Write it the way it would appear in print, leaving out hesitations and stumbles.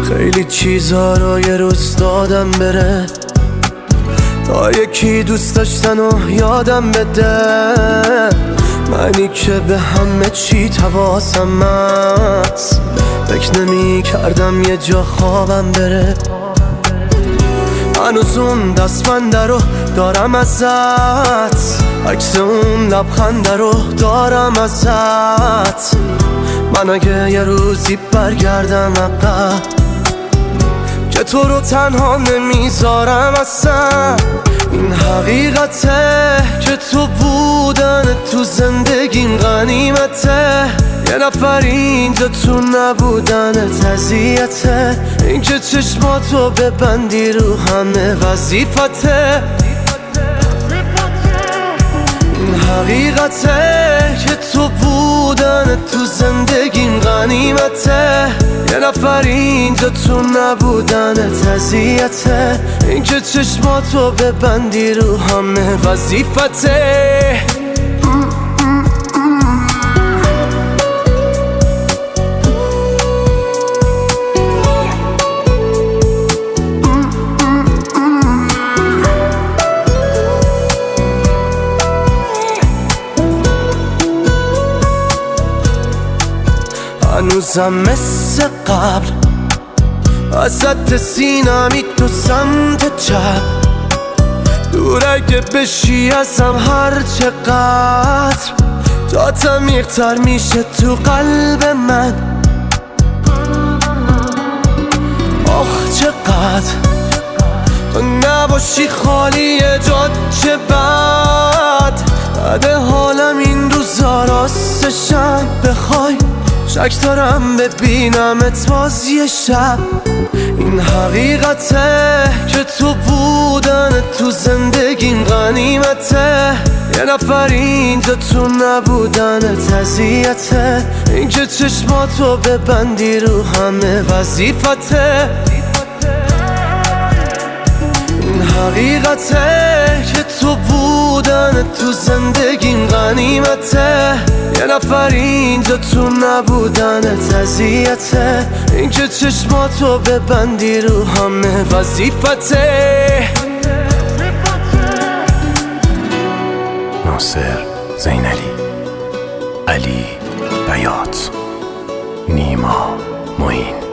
خیلی چیزا رو یه روز دادم بره تا یکی دوست داشتن و یادم بده. منی که به همه چی حواسم هست، فکر نمی کردم یه جا خوابم بره. هنوز اون دستبنده رو دارم ازت، عکس اون لبخنده رو دارم ازت. من اگه یه روزی برگردم عقب که تو رو تنها نمیذارم اصلا. این حقیقته که تو بودن تو زندگیم غنیمته. یه نفر اینجا تو نبودنت اذیته. این که چشماتو ببندی رو همه وظیفته. این حقیقته که تو بودن تو زندگیم غنیمته. یه نفر اینجا تو نبودنت اذیته. این که چشماتو ببندی رو همه وظیفته. هنوزم مثل قبل وسط سینمی تو سمت چپ. دور اگه بشی ازم هر چقدر جات عمیق‌تر میشه تو قلب من. آخ چقدر تو نباشی خالی جات چه بد. بعد حالم این روزا راستشم بخوای شک دارم ببینمت باز یه شب. این حقیقته که تو بودن تو زندگیم غنیمته. یه نفر اینجا تو نبودنت اذیته. این که چشماتو ببندی رو همه وظیفته. این حقیقته که تو بودن تو زندگیم غنیمته. یه نفر اینجا تو نبودنت اذیته. این که چشماتو ببندی رو همه وظیفته. ناصر زینلی، علی بیات، نیما معین.